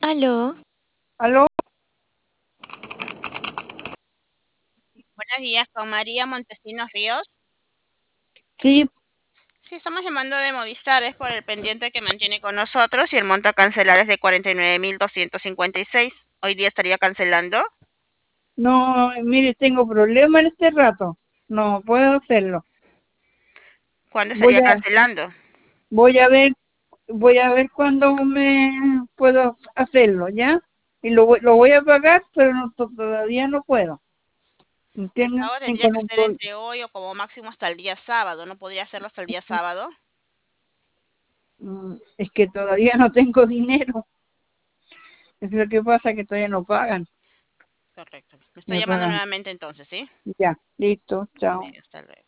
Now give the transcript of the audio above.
Aló, ¿Aló? Buenos días, con María Montesinos Ríos. Sí, Sí, estamos llamando de Movistar, es por el pendiente que mantiene con nosotros y el monto a cancelar es de 49.256. Hoy día estaría cancelando. no, mire, tengo problema en este rato. No puedo hacerlo. ¿Cuándo Voy estaría a, cancelando? voy a ver, voy a ver cuándo me puedo hacerlo, ¿ya? Y lo voy a pagar, pero todavía no puedo. El ¿Entienden? pago tendría Tengo que un ser entre hoy o como máximo hasta el día sábado. ¿No podría hacerlo hasta el día sábado? es que todavía no tengo dinero. Es lo que pasa, que todavía no pagan. Correcto. Me estoy Me llamando pagan. nuevamente entonces, ¿sí? Ya, listo, chao. Bien, hasta luego.